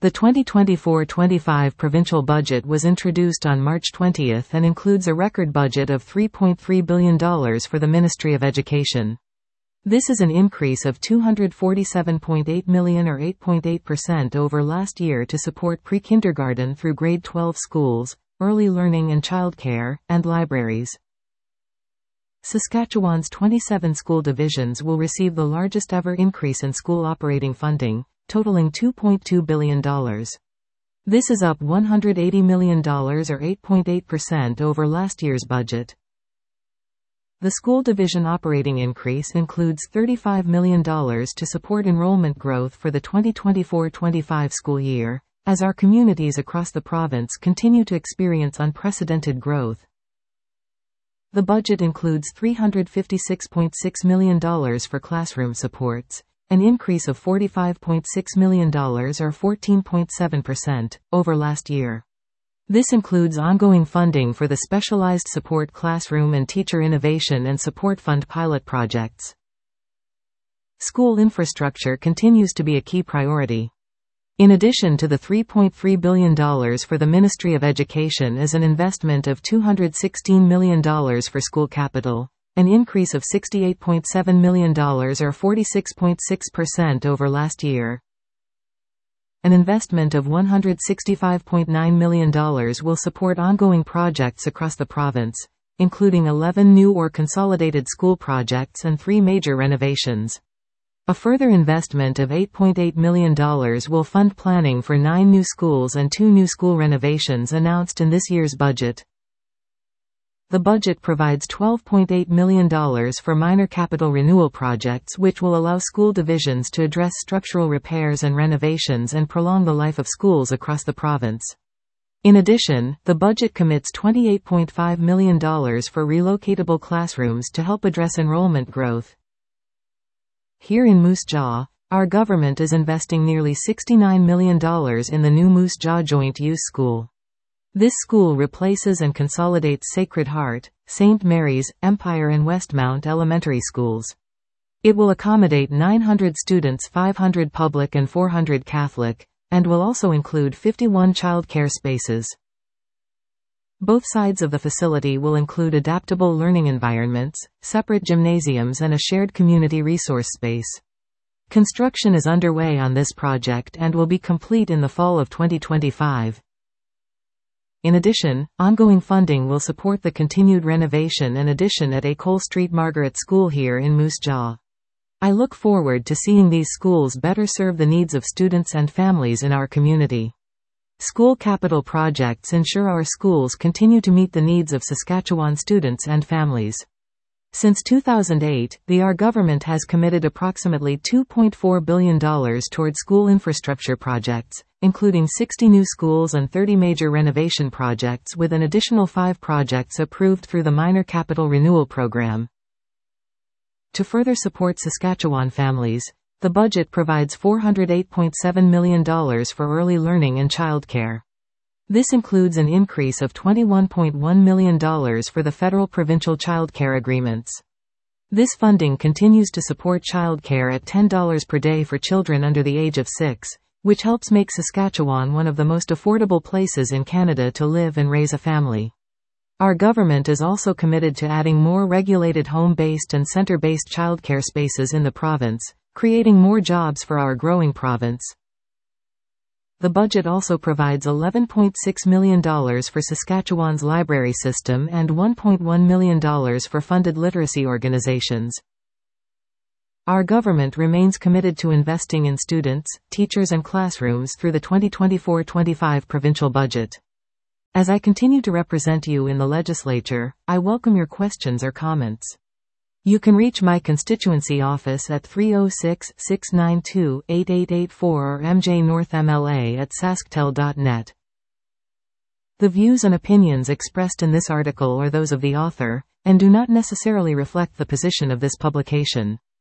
The 2024-25 provincial budget was introduced on March 20 and includes a record budget of $3.3 billion for the Ministry of Education. This is an increase of $247.8 million or 8.8% over last year to support pre-kindergarten through grade 12 schools, early learning and childcare, and libraries. Saskatchewan's 27 school divisions will receive the largest ever increase in school operating funding, totaling $2.2 billion. This is up $180 million or 8.8% over last year's budget. The school division operating increase includes $35 million to support enrollment growth for the 2024-25 school year, as our communities across the province continue to experience unprecedented growth. The budget includes $356.6 million for classroom supports, an increase of $45.6 million or 14.7% over last year. This includes ongoing funding for the Specialized Support Classroom and Teacher Innovation and Support Fund pilot projects. School infrastructure continues to be a key priority. In addition to the $3.3 billion for the Ministry of Education is an investment of $216 million for school capital, an increase of $68.7 million or 46.6% over last year. An investment of $165.9 million will support ongoing projects across the province, including 11 new or consolidated school projects and 3 major renovations. A further investment of $8.8 million will fund planning for 9 new schools and 2 new school renovations announced in this year's budget. The budget provides $12.8 million for minor capital renewal projects which will allow school divisions to address structural repairs and renovations and prolong the life of schools across the province. In addition, the budget commits $28.5 million for relocatable classrooms to help address enrollment growth. Here in Moose Jaw, our government is investing nearly $69 million in the new Moose Jaw Joint Use School. This school replaces and consolidates Sacred Heart, St. Mary's, Empire and Westmount elementary schools. It will accommodate 900 students, 500 public and 400 Catholic, and will also include 51 childcare spaces. Both sides of the facility will include adaptable learning environments, separate gymnasiums and a shared community resource space. Construction is underway on this project and will be complete in the fall of 2025. In addition, ongoing funding will support the continued renovation and addition at École Street Margaret School here in Moose Jaw. I look forward to seeing these schools better serve the needs of students and families in our community. School capital projects ensure our schools continue to meet the needs of Saskatchewan students and families. Since 2008, our government has committed approximately $2.4 billion toward school infrastructure projects, including 60 new schools and 30 major renovation projects with an additional 5 projects approved through the Minor Capital Renewal Program. To further support Saskatchewan families, the budget provides $408.7 million for early learning and childcare. This includes an increase of $21.1 million for the federal-provincial childcare agreements. This funding continues to support childcare at $10 per day for children under the age of 6, which helps make Saskatchewan one of the most affordable places in Canada to live and raise a family. Our government is also committed to adding more regulated home-based and center-based childcare spaces in the province, creating more jobs for our growing province. The budget also provides $11.6 million for Saskatchewan's library system and $1.1 million for funded literacy organizations. Our government remains committed to investing in students, teachers and classrooms through the 2024-25 provincial budget. As I continue to represent you in the legislature, I welcome your questions or comments. You can reach my constituency office at 306-692-8884 or mjnorthmla@sasktel.net. The views and opinions expressed in this article are those of the author, and do not necessarily reflect the position of this publication.